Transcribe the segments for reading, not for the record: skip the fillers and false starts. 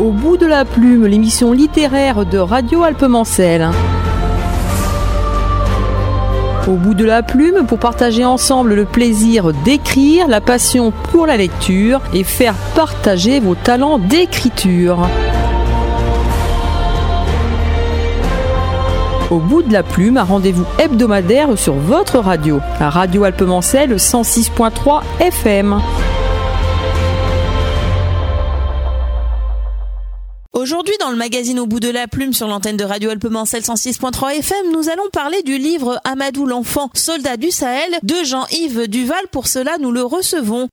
Au bout de la plume, l'émission littéraire de Radio Alpemancel. Au bout de la plume, pour partager ensemble le plaisir d'écrire, la passion pour la lecture et faire partager vos talents d'écriture. Au bout de la plume, un rendez-vous hebdomadaire sur votre radio, à Radio Alpemancel 106.3 FM. Aujourd'hui, dans le magazine Au bout de la plume sur l'antenne de Radio Alpemancel 106.3 FM, nous allons parler du livre Amadou l'enfant, soldat du Sahel de Jean-Yves Duval. Pour cela, nous le recevons.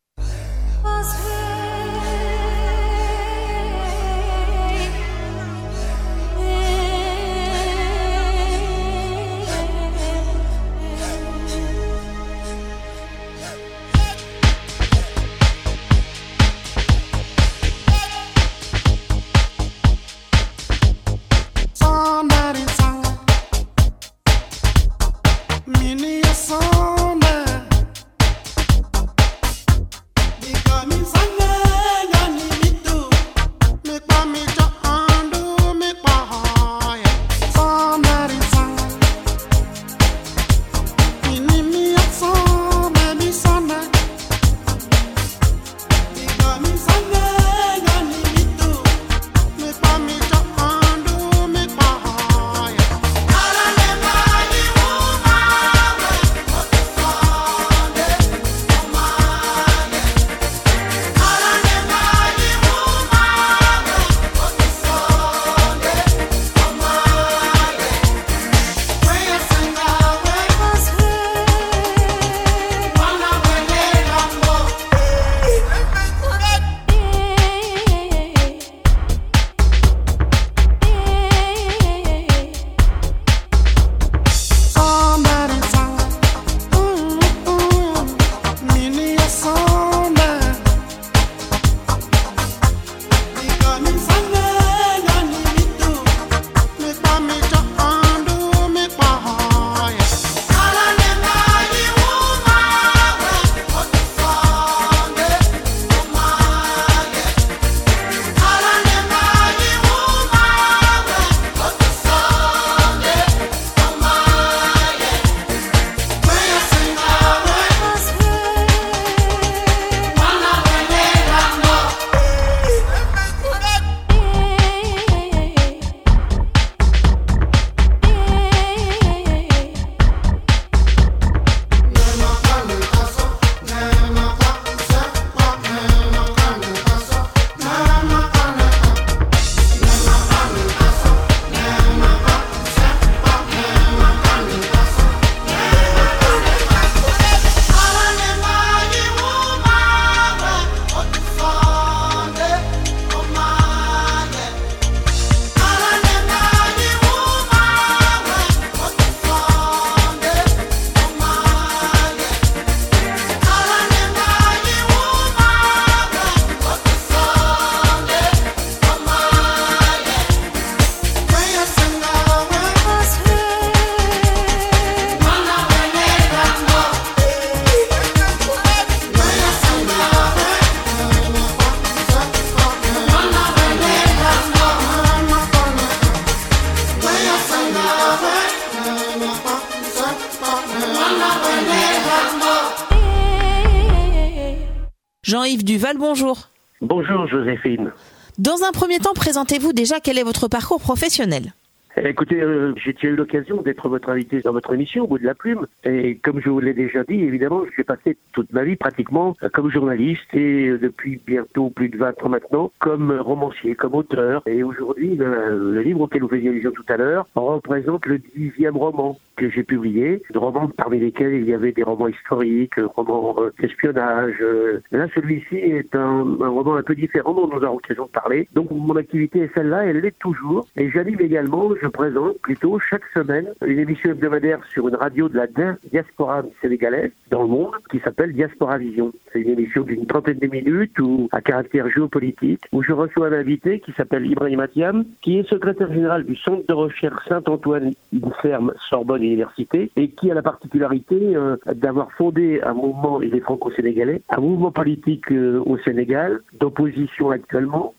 Jean-Yves Duval, bonjour. Bonjour Joséphine. Dans un premier temps, présentez-vous déjà, quel est votre parcours professionnel ? Écoutez, j'ai déjà eu l'occasion d'être votre invité dans votre émission, Au bout de la plume. Et comme je vous l'ai déjà dit, évidemment, j'ai passé toute ma vie pratiquement comme journaliste et depuis bientôt plus de 20 ans maintenant, comme romancier, comme auteur. Et aujourd'hui, le livre auquel vous faisiez allusion tout à l'heure représente le 10e roman que j'ai publié. De romans parmi lesquels il y avait des romans historiques, romans d'espionnage. Là, celui-ci est un roman un peu différent dont nous aurons l'occasion de parler. Donc, mon activité est celle-là, elle l'est toujours. Et j'anime également, je présente plutôt chaque semaine une émission hebdomadaire sur une radio de la diaspora sénégalaise dans le monde qui s'appelle Diaspora Vision. C'est une émission d'une trentaine de minutes ou à caractère géopolitique où je reçois un invité qui s'appelle Ibrahim Atiam, qui est secrétaire général du Centre de recherche Saint-Antoine, une ferme Sorbonne Université, et qui a la particularité d'avoir fondé un mouvement, il est franco-sénégalais, un mouvement politique au Sénégal, d'opposition actuellement,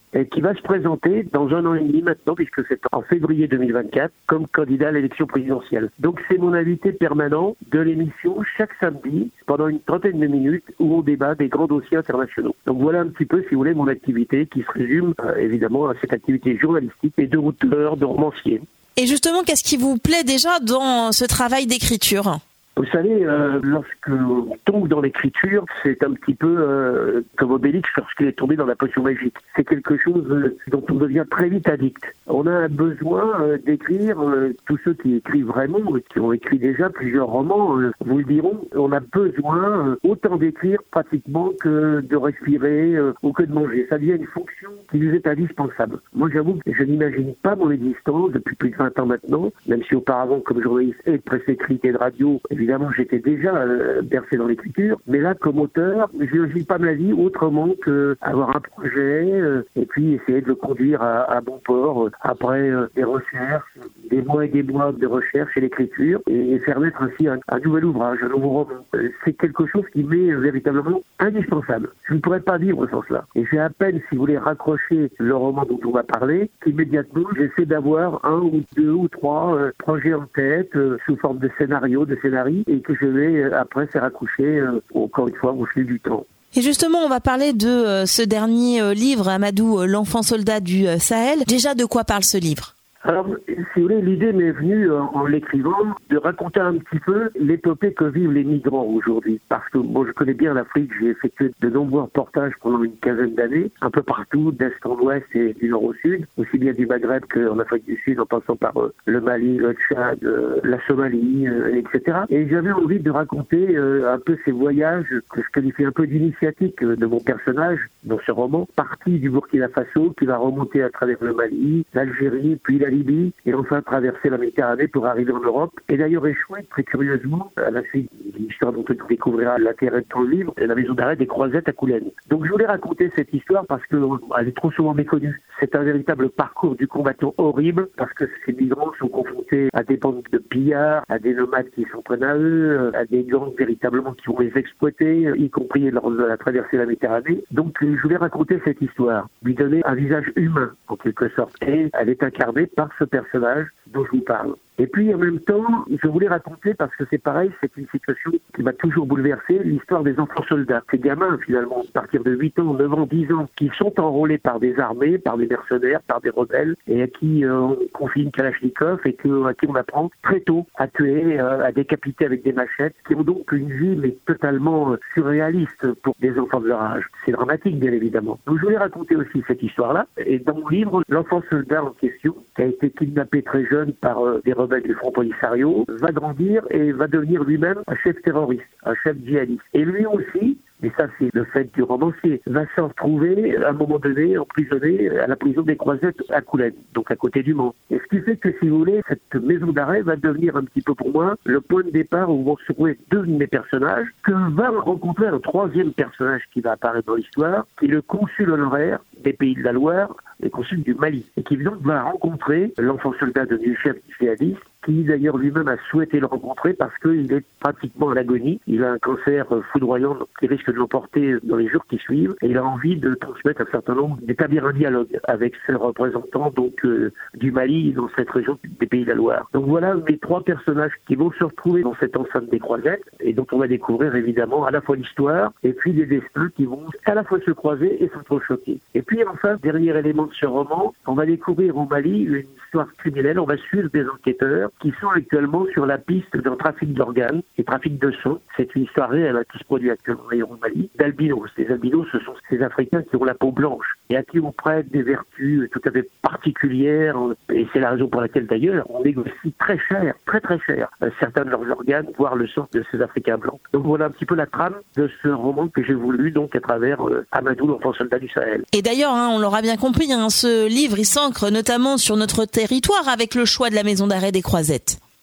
et qui va se présenter dans 1 an et demi maintenant, puisque c'est en février 2024, comme candidat à l'élection présidentielle. Donc c'est mon invité permanent de l'émission chaque samedi, pendant une trentaine de minutes, où on débat des grands dossiers internationaux. Donc voilà un petit peu, si vous voulez, mon activité qui se résume évidemment à cette activité journalistique et de auteur, de romancier. Et justement, qu'est-ce qui vous plaît déjà dans ce travail d'écriture ? Vous savez, lorsque on tombe dans l'écriture, c'est un petit peu comme Obélix lorsqu'il est tombé dans la potion magique. C'est quelque chose dont on devient très vite addict. On a besoin d'écrire, tous ceux qui écrivent vraiment, qui ont écrit déjà plusieurs romans, vous le diront, on a besoin autant d'écrire pratiquement que de respirer ou que de manger. Ça devient une fonction qui nous est indispensable. Moi, j'avoue que je n'imagine pas mon existence depuis plus de 20 ans maintenant, même si auparavant, comme journaliste et de presse écrite et de radio, évidemment, j'étais déjà bercé dans l'écriture, mais là, comme auteur, je ne vis pas ma vie autrement qu'avoir un projet et puis essayer de le conduire à bon port après des recherches, des mois et des mois de recherche et d'écriture, et faire naître ainsi un nouvel ouvrage, un nouveau roman. C'est quelque chose qui m'est véritablement indispensable. Je ne pourrais pas vivre sans cela. Et j'ai à peine, si vous voulez, raccrocher le roman dont on va parler, qu'immédiatement, j'essaie d'avoir 1 ou 2 ou 3 projets en tête, sous forme de scénario, de scénarii, et que je vais après faire accoucher, encore une fois, au fil du temps. Et justement, on va parler de ce dernier livre, Amadou, l'enfant soldat du Sahel. Déjà, de quoi parle ce livre ? Alors, si vous voulez, l'idée m'est venue en l'écrivant de raconter un petit peu l'épopée que vivent les migrants aujourd'hui. Parce que bon, je connais bien l'Afrique, j'ai effectué de nombreux reportages pendant une quinzaine d'années, un peu partout, d'est en ouest et du nord au sud, aussi bien du Maghreb qu'en Afrique du Sud, en passant par le Mali, le Tchad, la Somalie, etc. Et j'avais envie de raconter un peu ces voyages que je qualifie un peu d'initiatique de mon personnage dans ce roman, parti du Burkina Faso, qui va remonter à travers le Mali, l'Algérie, puis la Libye, et enfin traverser la Méditerranée pour arriver en Europe. Et d'ailleurs échoué, très curieusement, à la suite d'une histoire dont on découvrira l'intérêt dans le livre, la maison d'arrêt des Croisettes à Coulennes. Donc je voulais raconter cette histoire parce qu'elle est trop souvent méconnue. C'est un véritable parcours du combattant horrible, parce que ces migrants sont confrontés à des bandes de pillards, à des nomades qui s'en prennent à eux, à des gangs véritablement qui vont les exploiter, y compris lors de la traversée de la Méditerranée. Donc je voulais raconter cette histoire, lui donner un visage humain, en quelque sorte. Et elle est incarnée par ce personnage dont je vous parle. Et puis en même temps, je voulais raconter, parce que c'est pareil, c'est une situation qui m'a toujours bouleversé, l'histoire des enfants soldats. Ces gamins, finalement, à partir de 8 ans, 9 ans, 10 ans, qui sont enrôlés par des armées, par des mercenaires, par des rebelles, et à qui on confie une Kalachnikov, et à qui on apprend très tôt à tuer, à décapiter avec des machettes, qui ont donc une vie mais totalement surréaliste pour des enfants de leur âge. C'est dramatique, bien évidemment. Donc je voulais raconter aussi cette histoire-là, et dans mon livre, l'enfant soldat en question, qui a été kidnappé très jeune par des rebelles du Front Polisario, va grandir et va devenir lui-même un chef terroriste, un chef djihadiste. Et lui aussi, et ça c'est le fait du romancier, va se retrouver à un moment donné emprisonné à la prison des Croisettes à Coulennes, donc à côté du Mans. Et ce qui fait que, si vous voulez, cette maison d'arrêt va devenir un petit peu pour moi le point de départ où vont se trouver 2 de mes personnages, que va rencontrer un 3e personnage qui va apparaître dans l'histoire, qui est le consul honoraire des Pays de la Loire, le consul du Mali, et qui donc va rencontrer l'enfant soldat devenu chef djihadiste, qui d'ailleurs lui-même a souhaité le rencontrer parce qu'il est pratiquement à l'agonie. Il a un cancer foudroyant qui risque de l'emporter dans les jours qui suivent, et il a envie de transmettre un certain nombre, d'établir un dialogue avec ses représentants donc du Mali dans cette région des Pays de la Loire. Donc voilà mes 3 personnages qui vont se retrouver dans cette enceinte des Croisettes, et dont on va découvrir évidemment à la fois l'histoire et puis des destins qui vont à la fois se croiser et s'entrechoquer. Et puis enfin, dernier élément de ce roman, on va découvrir au Mali une histoire criminelle. On va suivre des enquêteurs qui sont actuellement sur la piste d'un trafic d'organes et trafic de sang. C'est une histoire réelle qui se produit actuellement au Mali, d'albinos. Les albinos, ce sont ces Africains qui ont la peau blanche et à qui on prête des vertus tout à fait particulières, et c'est la raison pour laquelle d'ailleurs on négocie très cher, très très cher, certains de leurs organes, voire le sang de ces Africains blancs. Donc voilà un petit peu la trame de ce roman que j'ai voulu donc à travers Amadou, l'enfant soldat du Sahel. Et d'ailleurs, on l'aura bien compris, ce livre il s'ancre notamment sur notre territoire avec le choix de la maison d'arrêt des Croisettes.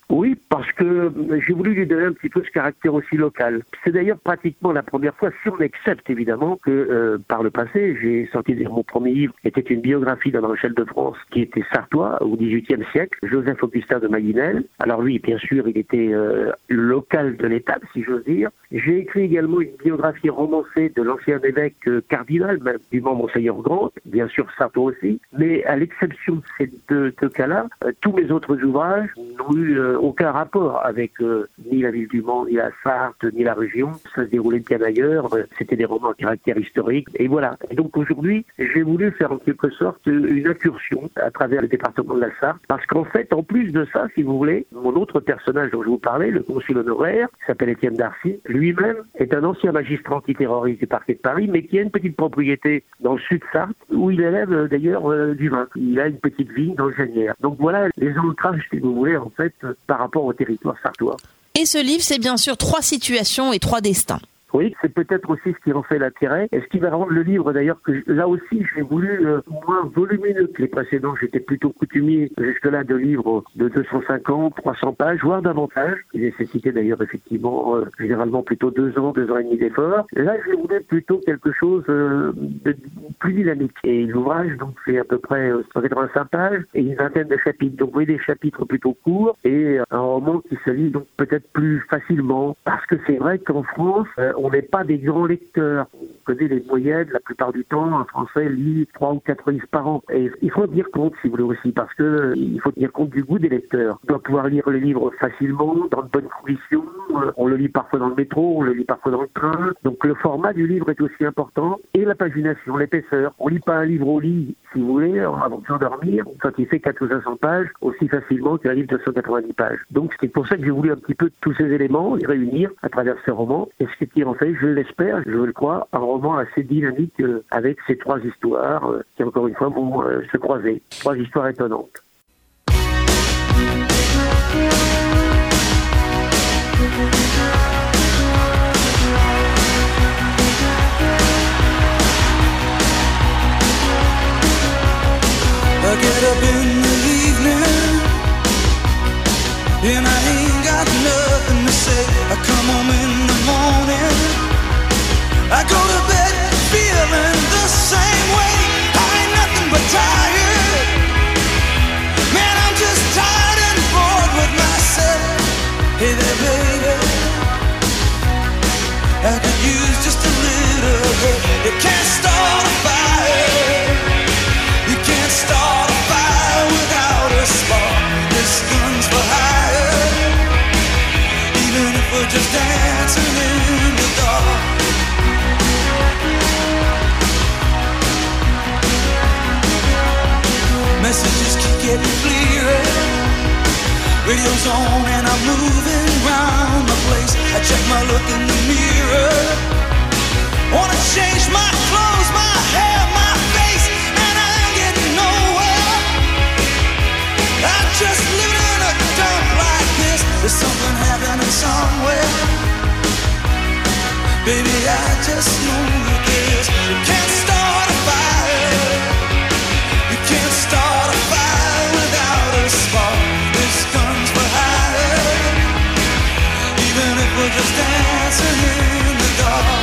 Oui, parce que j'ai voulu lui donner un petit peu ce caractère aussi local. C'est d'ailleurs pratiquement la première fois, si on accepte évidemment que par le passé, j'ai sorti mon premier livre, était une biographie d'un maréchal de France qui était sartois au XVIIIe siècle, Joseph Augustin de Maguinel. Alors lui, bien sûr, il était local de l'étape, si j'ose dire. J'ai écrit également une biographie romancée de l'ancien évêque cardinal, même du Monseigneur Grand, bien sûr sartois aussi. Mais à l'exception de ces deux cas-là, tous mes autres ouvrages n'ont eu aucun rapport avec ni la ville du Mans, ni la Sarthe, ni la région. Ça se déroulait bien ailleurs. C'était des romans à caractère historique. Et voilà. Et donc aujourd'hui, j'ai voulu faire en quelque sorte une incursion à travers le département de la Sarthe. Parce qu'en fait, en plus de ça, si vous voulez, mon autre personnage dont je vous parlais, le consul honoraire, qui s'appelle Étienne Darcy, lui-même est un ancien magistrat antiterroriste du parquet de Paris, mais qui a une petite propriété dans le sud Sarthe, où il élève d'ailleurs du vin. Il a une petite vigne dans le Genière. Donc voilà les ancrages, si vous voulez, en fait, par rapport au territoire sartois. Et ce livre, c'est bien sûr 3 situations et 3 destins. Oui, c'est peut-être aussi ce qui en fait l'intérêt. Et ce qui va rendre le livre, d'ailleurs, que là aussi, j'ai voulu moins volumineux que les précédents. J'étais plutôt coutumier jusque-là de livres de 250, 300 pages, voire davantage. Qui nécessitait d'ailleurs effectivement généralement plutôt 2 ans, 2 ans et demi d'effort. Là, je voulais plutôt quelque chose de plus dynamique. Et l'ouvrage, donc, fait à peu près 185 pages et une vingtaine de chapitres. Donc, vous voyez des chapitres plutôt courts et un roman qui se lit donc peut-être plus facilement. Parce que c'est vrai qu'en France, on n'est pas des grands lecteurs. On connaît les moyennes, la plupart du temps, un Français lit 3 ou 4 livres par an. Et il faut tenir compte, si vous voulez aussi, parce que il faut tenir compte du goût des lecteurs. On doit pouvoir lire les livres facilement, dans de bonnes conditions. On le lit parfois dans le métro, on le lit parfois dans le train. Donc le format du livre est aussi important. Et la pagination, l'épaisseur. On lit pas un livre au lit, si vous voulez, avant de s'endormir, quand il fait 400 ou 500 pages, aussi facilement qu'un livre de 190 pages. Donc c'est pour ça que j'ai voulu un petit peu tous ces éléments, les réunir à travers ce roman. Et ce qui en fait, je l'espère, je le crois, un roman assez dynamique avec ces 3 histoires qui, encore une fois, vont se croiser. 3 histoires étonnantes. I get up in the evening and I ain't got nothing to say. I come home in the morning, I go to bed feeling the same way. I ain't nothing but tired. Man, I'm just tired and bored with myself. Hey there, baby, I could use just a little help. You can't start a fire. You can't start a fire without a spark. This gun's for hire. Even if we're just dancing in the dark. Messages keep getting clearer. Radio's on and I'm moving around the place. I check my look in the mirror. Wanna change my clothes, my hair, my face, and I ain't getting nowhere. I'm just living in a dump like this. There's something happening somewhere. Baby, I just know this. You can't start a fire. You can't start a fire without a spark. This gun's for hire. Even if we're just dancing in the dark.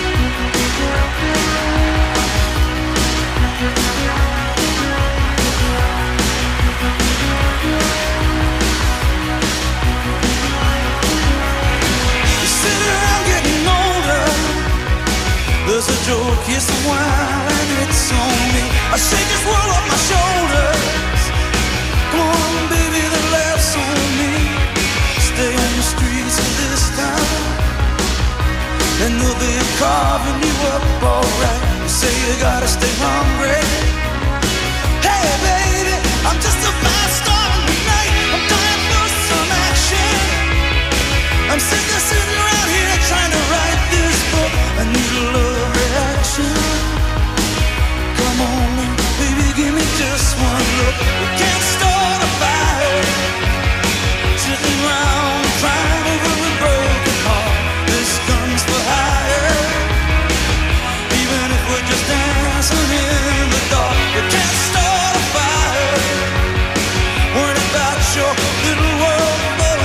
There's a joke, here's some wine, and it's on me. I shake this world off my shoulders. Come on, baby, the laugh's on me. Stay on the streets of this town, and they'll be carving you up alright. You say you gotta stay hungry. Hey, baby, I'm just a fast star tonight. I'm dying for some action. I'm sick of sitting around here trying to write this book. I need a love reaction. Come on, baby, give me just one look. We can't start a fire, sitting around crying over a broken heart. This gun's for hire. Even if we're just dancing in the dark, we can't start a fire. Worried about your little world, but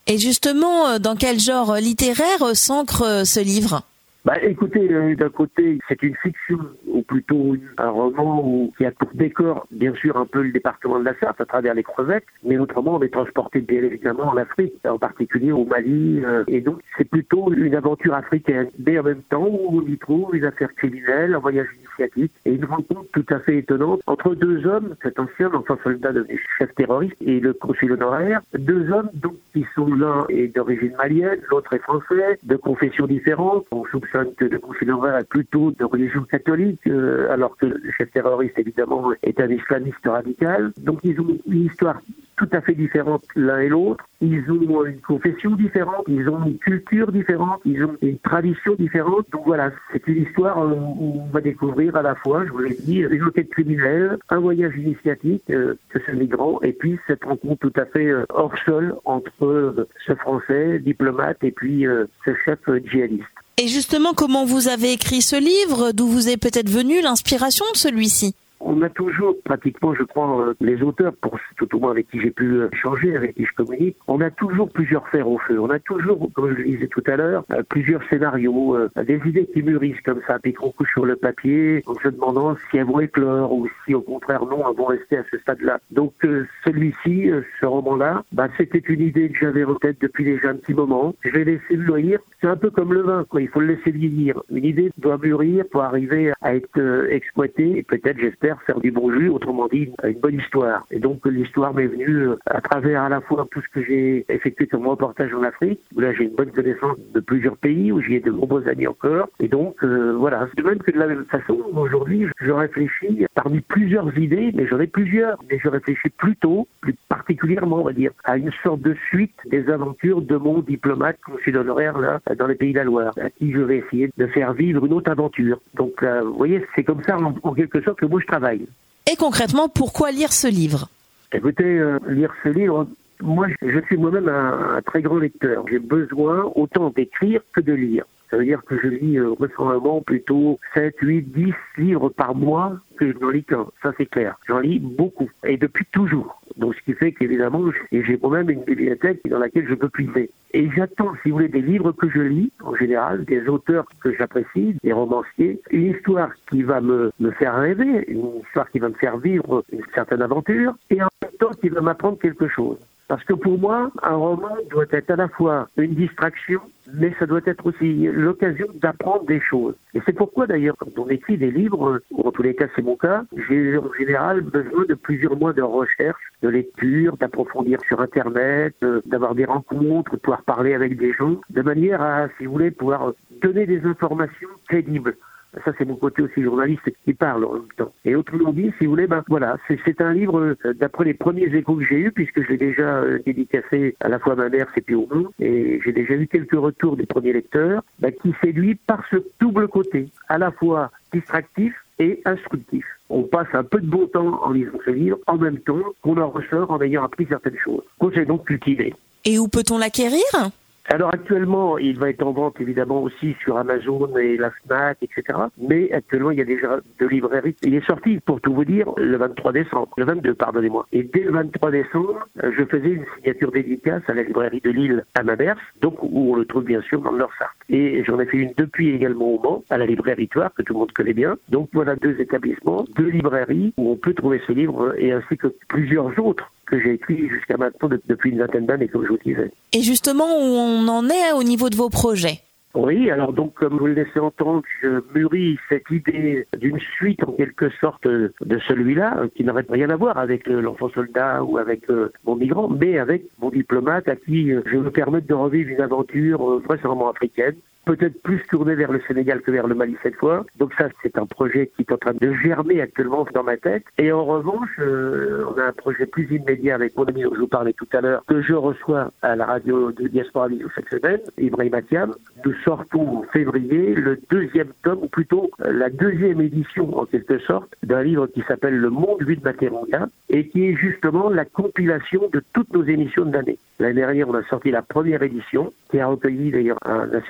Et justement, dans quel genre littéraire s'ancre ce livre ? Écoutez, d'un côté, c'est une fiction, ou plutôt un roman qui a pour décor, bien sûr, un peu le département de la Sarthe, à travers les crevettes, mais autrement, on est transporté bien évidemment en Afrique, en particulier au Mali, et donc c'est plutôt une aventure africaine. Mais en même temps, on y trouve des affaires criminelles, un voyage initiatique, et une rencontre tout à fait étonnante entre deux hommes, cet ancien enfant soldat devenu chef terroriste, et le consul honoraire, deux hommes donc qui sont l'un est d'origine malienne, l'autre est français, de confessions différentes. On soupçonne que le consul honoraire est plutôt de religion catholique, alors que le chef terroriste, évidemment, est un islamiste radical. Donc ils ont une histoire tout à fait différente l'un et l'autre. Ils ont une confession différente, ils ont une culture différente, ils ont une tradition différente. Donc voilà, c'est une histoire où on va découvrir à la fois, je vous l'ai dit, une enquête criminelle, un voyage initiatique de ce migrant, et puis cette rencontre tout à fait hors sol entre ce Français diplomate et puis ce chef djihadiste. Et justement, comment vous avez écrit ce livre ? D'où vous est peut-être venue l'inspiration de celui-ci ? On a toujours, pratiquement, je crois, les auteurs, pour tout au moins avec qui j'ai pu échanger, avec qui je communique, on a toujours plusieurs fers au feu. On a toujours, comme je le disais tout à l'heure, plusieurs scénarios, des idées qui mûrissent comme ça, puis qu'on couche sur le papier, en se demandant si elles vont éclore ou si, au contraire, non, elles vont rester à ce stade-là. Donc, celui-ci, ce roman-là, c'était une idée que j'avais en tête depuis déjà un petit moment. Je l'ai laissé mûrir. C'est un peu comme le vin, quoi. Il faut le laisser vieillir. Une idée doit mûrir pour arriver à être exploitée et peut-être, j'espère, faire du bon jus, autrement dit, une bonne histoire. Et donc, l'histoire m'est venue à travers à la fois tout ce que j'ai effectué comme reportage en Afrique, où là, j'ai une bonne connaissance de plusieurs pays, où j'y ai de nombreuses années encore. Et donc, voilà. De même que de la même façon, aujourd'hui, je réfléchis parmi plusieurs idées, mais j'en ai plusieurs, mais je réfléchis plutôt, plus particulièrement, on va dire, à une sorte de suite des aventures de mon diplomate consul honoraire, là, dans les Pays de la Loire, à qui je vais essayer de faire vivre une autre aventure. Donc, vous voyez, c'est comme ça, en quelque sorte, que moi, je travaille. Et concrètement, pourquoi lire ce livre ? Écoutez, lire ce livre, moi, je suis moi-même un très grand lecteur. J'ai besoin autant d'écrire que de lire. Ça veut dire que je lis récemment plutôt 7, 8, 10 livres par mois que je n'en lis qu'un. Ça, c'est clair. J'en lis beaucoup. Et depuis toujours. Donc, ce qui fait qu'évidemment, j'ai moi-même une bibliothèque dans laquelle je peux puiser. Et j'attends, si vous voulez, des livres que je lis, en général, des auteurs que j'apprécie, des romanciers, une histoire qui va me faire rêver, une histoire qui va me faire vivre une certaine aventure, et en même temps qui va m'apprendre quelque chose. Parce que pour moi, un roman doit être à la fois une distraction, mais ça doit être aussi l'occasion d'apprendre des choses. Et c'est pourquoi d'ailleurs, quand on écrit des livres, ou en tous les cas c'est mon cas, j'ai en général besoin de plusieurs mois de recherche, de lecture, d'approfondir sur Internet, d'avoir des rencontres, de pouvoir parler avec des gens, de manière à, si vous voulez, pouvoir donner des informations crédibles. Ça, c'est mon côté aussi journaliste qui parle en même temps. Et autrement dit, si vous voulez, voilà, c'est un livre, d'après les premiers échos que j'ai eus, puisque je l'ai déjà dédicacé à la fois à ma mère et puis au monde, et j'ai déjà eu quelques retours des premiers lecteurs, qui séduit par ce double côté, à la fois distractif et instructif. On passe un peu de bon temps en lisant ce livre, en même temps qu'on en ressort en ayant appris certaines choses. Qu'on s'est donc cultivé. Et où peut-on l'acquérir ? Alors actuellement, il va être en vente évidemment aussi sur Amazon et la Fnac, etc. Mais actuellement, il y a déjà deux librairies. Il est sorti, pour tout vous dire, le 23 décembre. Le 22, pardonnez-moi. Et dès le 23 décembre, je faisais une signature dédicace à la librairie de Lille à Mamers, donc où on le trouve bien sûr dans le Nord-Sarthe. Et j'en ai fait une depuis également au Mans, à la librairie Toire, que tout le monde connaît bien. Donc voilà deux établissements, deux librairies où on peut trouver ce livre, et ainsi que plusieurs autres que j'ai écrit jusqu'à maintenant depuis une vingtaine d'années, comme je vous disais. Et justement, où on en est au niveau de vos projets ? Oui, alors donc, comme vous le laissez entendre, je mûris cette idée d'une suite, en quelque sorte, de celui-là, qui n'aurait rien à voir avec l'enfant soldat ou avec mon migrant, mais avec mon diplomate à qui je me permets de revivre une aventure vraisemblablement africaine, peut-être plus tourné vers le Sénégal que vers le Mali cette fois. Donc ça, c'est un projet qui est en train de germer actuellement dans ma tête. Et en revanche, on a un projet plus immédiat avec mon ami dont je vous parlais tout à l'heure, que je reçois à la radio de Diaspora Vision chaque semaine, Ibrahim Atiam. Nous sortons en février le deuxième tome, ou plutôt la deuxième édition en quelque sorte, d'un livre qui s'appelle Le Monde vu de Matéronga, et qui est justement la compilation de toutes nos émissions de l'année. L'année dernière, on a sorti la première édition, qui a recueilli d'ailleurs un assez beau succès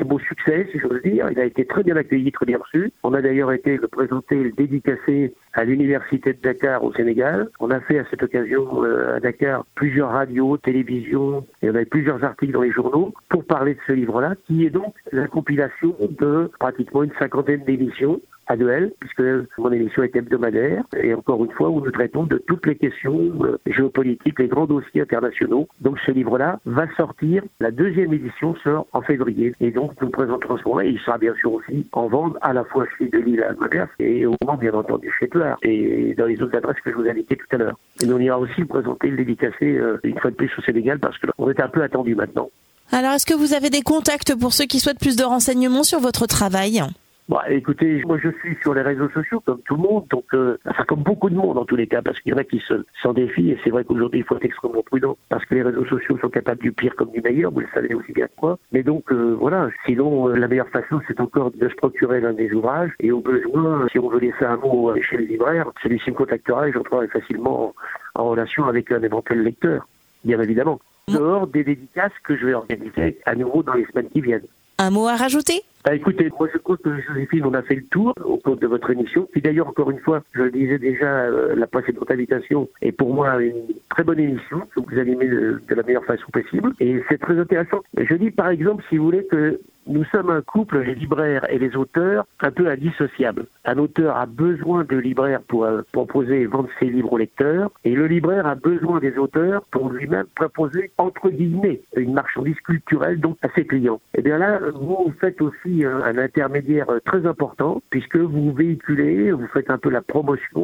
succès, si j'ose dire. Il a été très bien accueilli, très bien reçu. On a d'ailleurs été le présenter, le dédicacer à l'université de Dakar au Sénégal. On a fait à cette occasion à Dakar plusieurs radios, télévisions, et on avait plusieurs articles dans les journaux pour parler de ce livre-là, qui est donc la compilation de pratiquement une 50aine d'émissions annuelles, puisque mon émission est hebdomadaire, et encore une fois, où nous traitons de toutes les questions géopolitiques, les grands dossiers internationaux. Donc ce livre-là va sortir, la 2e édition sort en février, et donc nous le présenterons ce moment, et il sera bien sûr aussi en vente à la fois chez Delisle à Almader, et au moment bien entendu chez Tlard, et dans les autres adresses que je vous ai indiquées tout à l'heure. Et on ira aussi le présenter, le dédicacer une fois de plus au Sénégal, parce qu'on est un peu attendu maintenant. Alors, est-ce que vous avez des contacts pour ceux qui souhaitent plus de renseignements sur votre travail ? Bon, écoutez, moi je suis sur les réseaux sociaux comme tout le monde, donc enfin comme beaucoup de monde en tous les cas, parce qu'il y en a qui s'en défient, et c'est vrai qu'aujourd'hui il faut être extrêmement prudent, parce que les réseaux sociaux sont capables du pire comme du meilleur, vous le savez aussi bien que moi. Mais donc voilà, sinon la meilleure façon c'est encore de se procurer l'un des ouvrages, et au besoin, si on veut laisser un mot chez le libraire, celui-ci me contactera et j'entrerai facilement en relation avec un éventuel lecteur, bien évidemment. Dehors des dédicaces que je vais organiser à nouveau dans les semaines qui viennent. Un mot à rajouter ? Écoutez, moi je crois que Joséphine, on a fait le tour au cours de votre émission, qui d'ailleurs, encore une fois, je le disais déjà, la précédente invitation est pour moi une très bonne émission, que vous animez de la meilleure façon possible, et c'est très intéressant. Je dis par exemple, si vous voulez, que nous sommes un couple, les libraires et les auteurs, un peu indissociables. Un auteur a besoin de libraires pour proposer et vendre ses livres aux lecteurs, et le libraire a besoin des auteurs pour lui-même proposer, entre guillemets, une marchandise culturelle donc à ses clients. Et bien là, vous faites aussi un intermédiaire très important, puisque vous véhiculez, vous faites un peu la promotion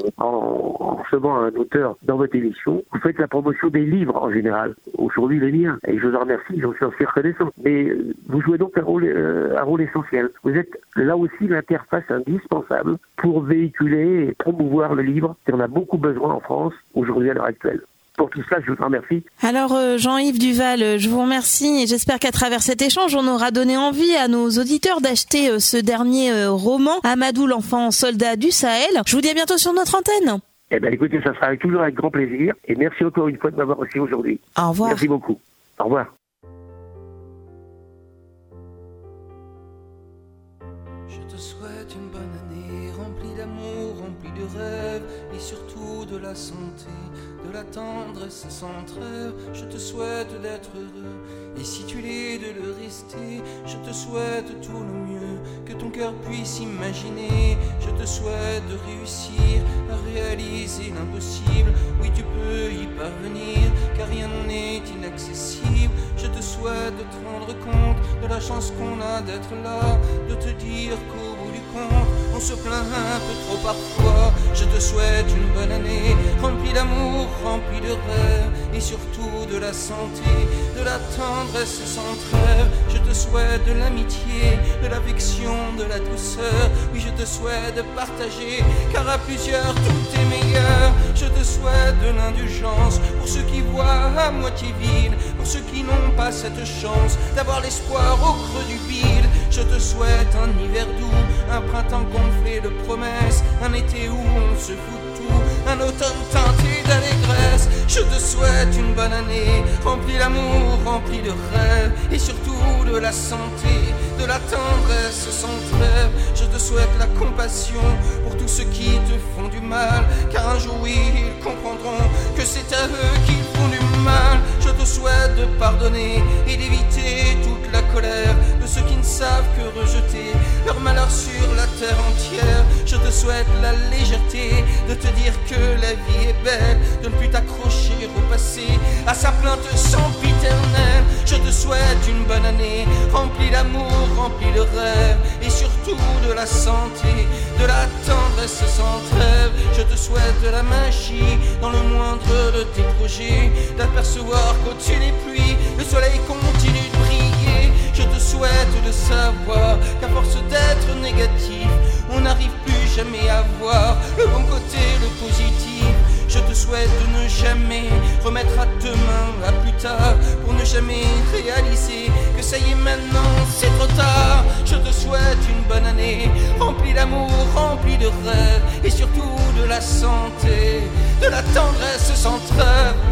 en recevant un auteur dans votre émission, vous faites la promotion des livres en général, aujourd'hui les miens, et je vous en remercie, j'en suis assez reconnaissant. Mais vous jouez donc un rôle essentiel. Vous êtes là aussi l'interface indispensable pour véhiculer et promouvoir le livre, et on a beaucoup besoin en France aujourd'hui à l'heure actuelle. Pour tout cela, je vous remercie. Alors Jean-Yves Duval, je vous remercie et j'espère qu'à travers cet échange, on aura donné envie à nos auditeurs d'acheter ce dernier roman, Amadou l'enfant soldat du Sahel. Je vous dis à bientôt sur notre antenne. Eh bien écoutez, ça sera toujours avec grand plaisir et merci encore une fois de m'avoir reçu aujourd'hui. Au revoir. Merci beaucoup. Au revoir. Je te souhaite une bonne année, remplie d'amour, remplie de rêves et surtout de la santé, de la tendresse sans trêve. Je te souhaite d'être heureux et si tu l'es de le rester. Je te souhaite tout le mieux que ton cœur puisse imaginer. Je te souhaite de réussir à réaliser l'impossible. Oui, tu peux y parvenir car rien n'est inaccessible. Je te souhaite de te rendre compte de la chance qu'on a d'être là, de te dire qu'au bout du compte on se plaint un peu trop parfois. Je te souhaite une bonne année, remplie d'amour, remplie de rêves et surtout de la santé, de la tendresse sans trêve. Je te souhaite de l'amitié, de l'affection, de la douceur. Oui, je te souhaite de partager, car à plusieurs tout est meilleur. Je te souhaite de l'indulgence pour ceux qui voient à moitié vide, pour ceux qui n'ont pas cette chance d'avoir l'espoir au creux du vide. Je te souhaite un hiver doux, un printemps gonflé de promesses, un été où on se fout de tout, un automne teinté d'allégresse. Je te souhaite une bonne année, remplie d'amour, remplie de rêves et surtout de la santé, de la tendresse sans trêve. Je te souhaite la compassion pour tous ceux qui te font du mal, car un jour oui, ils comprendront que c'est à eux qu'ils font du mal. Je te souhaite de pardonner et d'éviter toute la colère de ceux qui ne savent que rejeter leur malheur sur la terre entière. Je te souhaite la légèreté de te dire que la vie est belle, de ne plus t'accrocher au passé, à sa plainte sempiternelle. Je te souhaite une bonne année, remplie d'amour, remplie de rêves et surtout de la santé, de la tendresse sans trêve. Je te souhaite de la magie dans le moindre de tes projets, d'apercevoir qu'au-dessus des pluies, le soleil continue de briller. Je te souhaite de savoir qu'à force d'être négatif, on n'arrive plus jamais à voir le bon côté, le positif. Je te souhaite de ne jamais remettre à demain, à plus tard, pour ne jamais réaliser que ça y est maintenant, c'est trop tard. Je te souhaite une bonne année, remplie d'amour, remplie de rêves et surtout de la santé, de la tendresse sans trêve.